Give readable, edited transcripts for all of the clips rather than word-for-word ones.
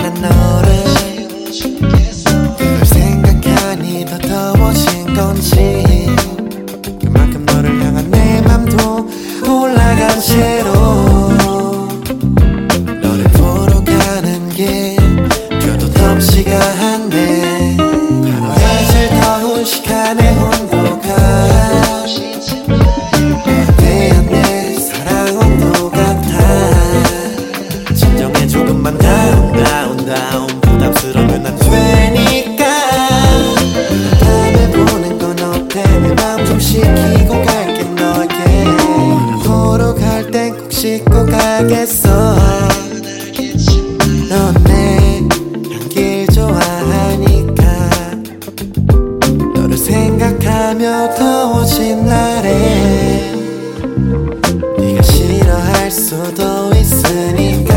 난 너를 그걸 생각하니 더 더워진 건지 그만큼 너를 향한 내 맘도 올라간 채로 너를 보러 가는 길 겨도 덥지가 않네 사실 더운 시간의 온도가 너에 대한 내 사랑 온도 같아 진정해 조금만 다운 부담스러우면 안 되니까 다음에 보는 건 어때 내 맘 좀 식히고 갈게 너에게 보러 갈 땐 꼭 씻고 가겠어 넌 내 향기를 좋아하니까 너를 생각하며 더워진 날에 네가 싫어할 수도 있으니까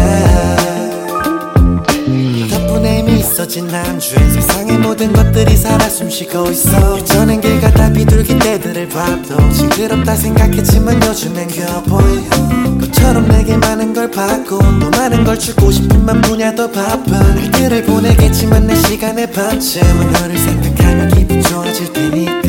덕분에 미소진 남주엔 세상의 모든 것들이 살아 숨쉬고 있어 예전엔 길 가다 비둘기 떼들을 봐도 징그럽다 생각했지만 요즘엔 귀여워 보여 것처럼 내게 많은 걸 받고 또 많은 걸 주고 싶은 맘뿐이야 더 바쁜 날들을 보내겠지만 내 시간의 반쯤은 너를 생각하면 기분 좋아질 테니까